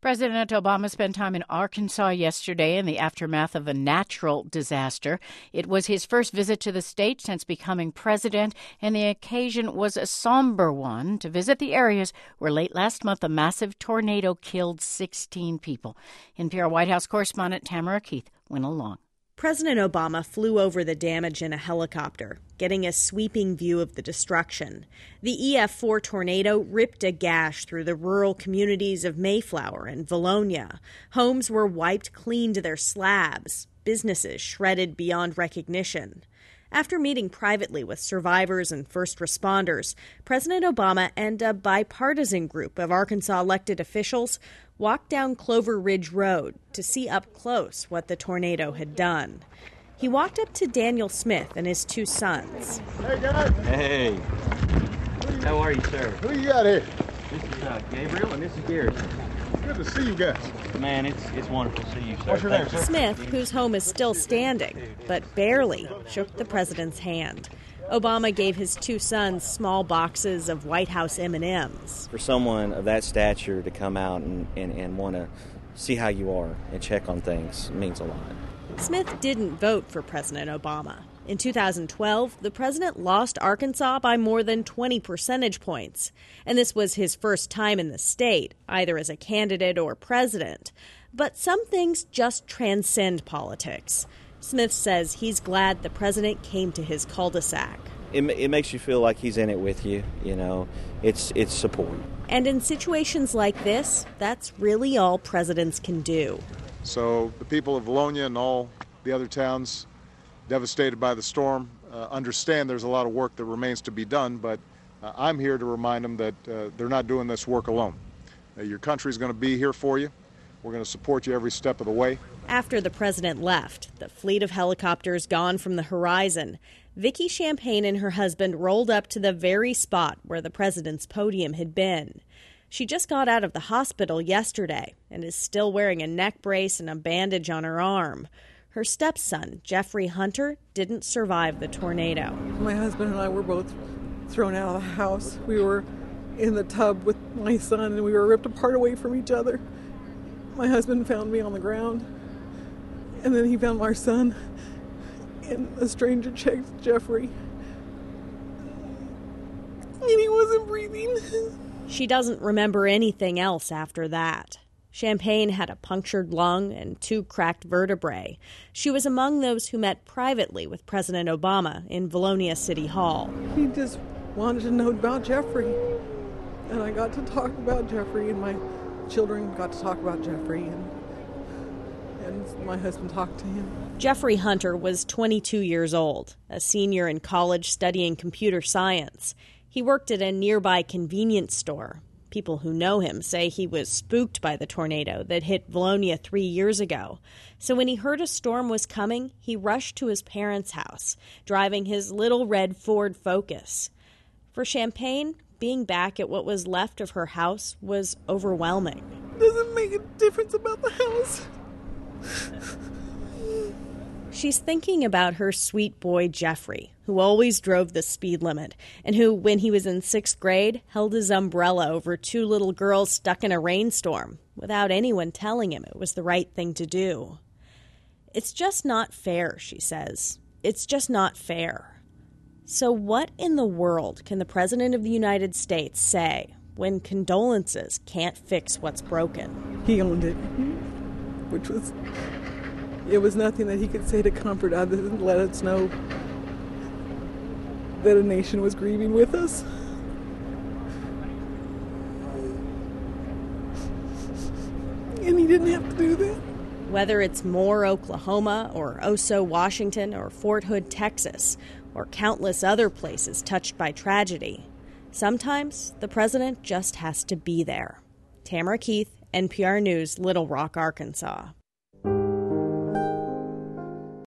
President Obama spent time in Arkansas yesterday in the aftermath of a natural disaster. It was his first visit to the state since becoming president, and the occasion was a somber one to visit the areas where late last month a massive tornado killed 16 people. NPR White House correspondent Tamara Keith went along. President Obama flew over the damage in a helicopter, getting a sweeping view of the destruction. The EF4 tornado ripped a gash through the rural communities of Mayflower and Valonia. Homes were wiped clean to their slabs, businesses shredded beyond recognition. After meeting privately with survivors and first responders, President Obama and a bipartisan group of Arkansas elected officials walked down Clover Ridge Road to see up close what the tornado had done. He walked up to Daniel Smith and his two sons. Hey, guys. Hey. How are you, sir? Who you got here? This is Gabriel, and this is Garrison. Good to see you guys. Man, it's wonderful to see you, sir. What's your name, sir? Smith, whose home is still standing, but barely, shook the president's hand. Obama gave his two sons small boxes of White House M&Ms. For someone of that stature to come out and want to see how you are and check on things means a lot. Smith didn't vote for President Obama. In 2012, the president lost Arkansas by more than 20 percentage points. And this was his first time in the state, either as a candidate or president. But some things just transcend politics. Smith says he's glad the president came to his cul-de-sac. It makes you feel like he's in it with you, It's support. And in situations like this, that's really all presidents can do. So the people of Valonia and all the other towns devastated by the storm understand there's a lot of work that remains to be done, but I'm here to remind them that they're not doing this work alone. Your country's going to be here for you. We're going to support you every step of the way. After the president left, the fleet of helicopters gone from the horizon, Vicki Champagne and her husband rolled up to the very spot where the president's podium had been. She just got out of the hospital yesterday and is still wearing a neck brace and a bandage on her arm. Her stepson, Jeffrey Hunter, didn't survive the tornado. My husband and I were both thrown out of the house. We were in the tub with my son, and we were ripped apart away from each other. My husband found me on the ground, and then he found our son, and a stranger checked Jeffrey, and he wasn't breathing. She doesn't remember anything else after that. Champagne had a punctured lung and 2 cracked vertebrae. She was among those who met privately with President Obama in Valonia City Hall. He just wanted to know about Jeffrey, and I got to talk about Jeffrey, and my children got to talk about Jeffrey, and my husband talked to him. Jeffrey Hunter was 22 years old, a senior in college studying computer science. He worked at a nearby convenience store. People who know him say he was spooked by the tornado that hit Valonia 3 years ago. So when he heard a storm was coming, he rushed to his parents' house, driving his little red Ford Focus. For Champagne, being back at what was left of her house was overwhelming. Doesn't make a difference about the house. She's thinking about her sweet boy, Jeffrey, who always drove the speed limit and who, when he was in 6th grade, held his umbrella over 2 little girls stuck in a rainstorm without anyone telling him it was the right thing to do. It's just not fair, she says. It's just not fair. So what in the world can the President of the United States say when condolences can't fix what's broken? He owned it, it was nothing that he could say to comfort other than let us know that a nation was grieving with us. And he didn't have to do that. Whether it's Moore, Oklahoma, or Oso, Washington, or Fort Hood, Texas, or countless other places touched by tragedy, sometimes the president just has to be there. Tamara Keith, NPR News, Little Rock, Arkansas.